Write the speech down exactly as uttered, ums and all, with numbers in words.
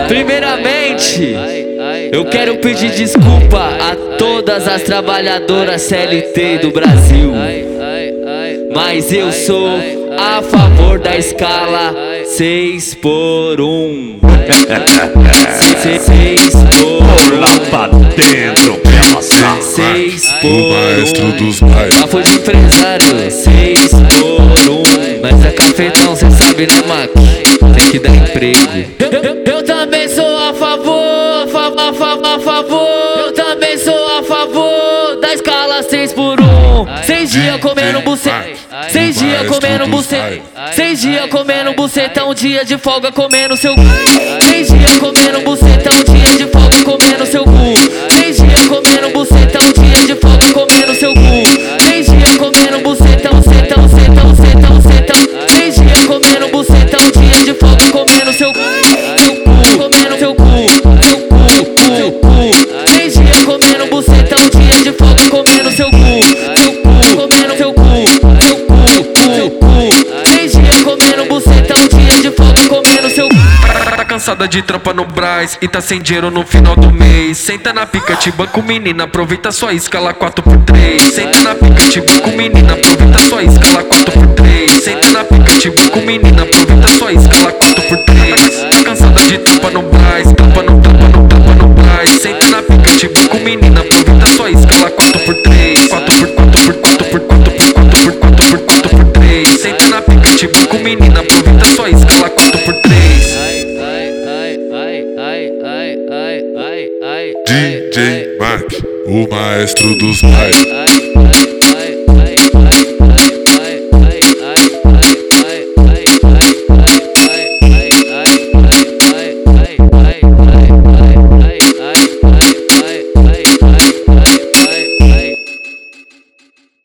Primeiramente, eu quero pedir desculpa a todas as trabalhadoras C L T do Brasil, mas eu sou a favor da escala seis por um. seis por um. Lá pra dentro, seis por o maestro dos mais. Já foi de empresário, seis por um. Mas é cafetão, cê sabe, né, Mac? Tem que dar emprego. Eu, eu, eu também sou a favor, a favor, a favor, a favor. Eu também sou a favor da escala seis por um. Seis dias comendo buceta, seis dias comendo buceta, seis dias comendo buceta, um dia de folga comendo seu cu. Seis dias comendo buceta, um dia de folga comendo seu cu. Seis dias comendo buceta, um dia de folga comendo seu cu. Seis dias comendo buceta, um seta, um seta, um seta, um seta. Seis dias comendo buceta, um dia de folga comendo seu cu. Seu cu, comendo seu cu, seu cu, cu, cu. Seis dias comendo buceta, um dia de folga comendo seu cu. Seu cu, comendo seu cu, seu cu, cu, cu. Seis dias comendo buceta, um dia de folga comendo seu cu. Tá cansada de trampa no Brás e tá sem dinheiro no final do mês. Senta na pica, te banco menina, aproveita sua escala quatro por três. Senta na pica, te banco menina, aproveita sua escala quatro por três. Senta na pica, te banco menina, aproveita sua escala quatro por três. Tá cansada de trampa no Brás, trampa no trampa no trampa no Brás. Senta na pica, te banco menina, aproveita sua escala quatro por três. quatro por quatro por quatro por quatro por quatro por quatro por quatro por três. Senta na pica, te banco menina, aproveita sua escala quatro por três. D J Mark, o maestro dos mais.